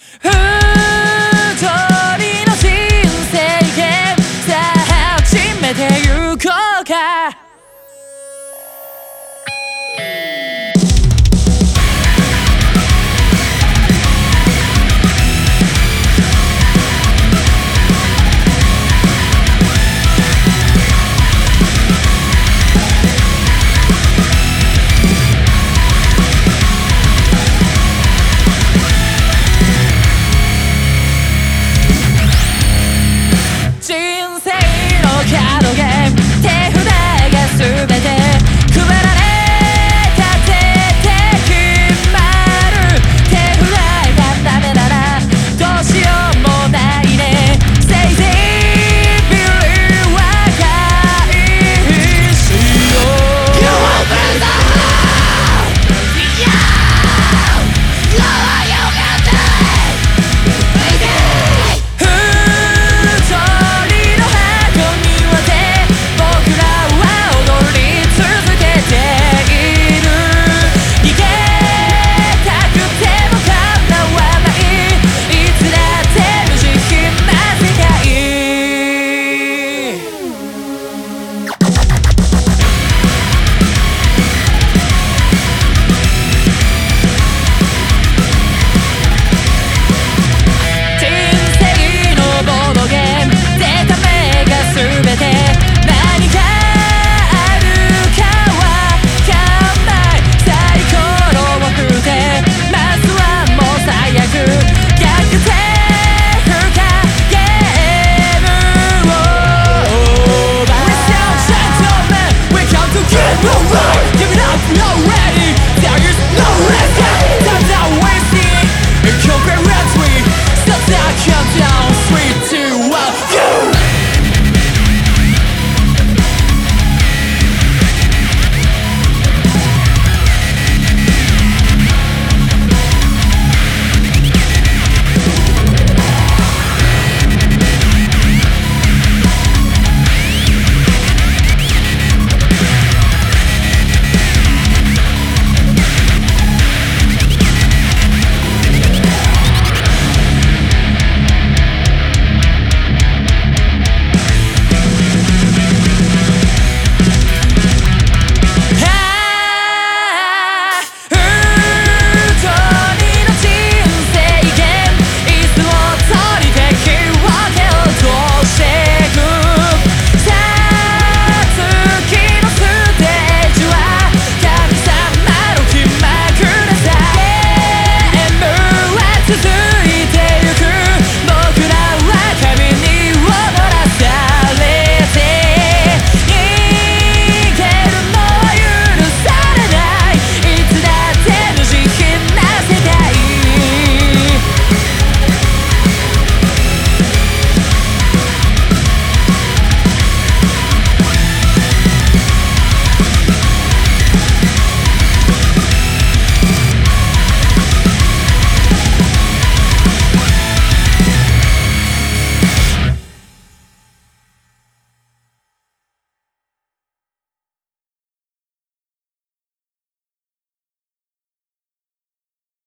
二人の人生ゲームさあ始めてゆこうか。人生のカードゲーム手札が全て配られた手で決まる。手札がダメならどうしようもないね。せいぜいビリは回避しよう。 You open the hole! Yeah! No, you got it! Baby! Can't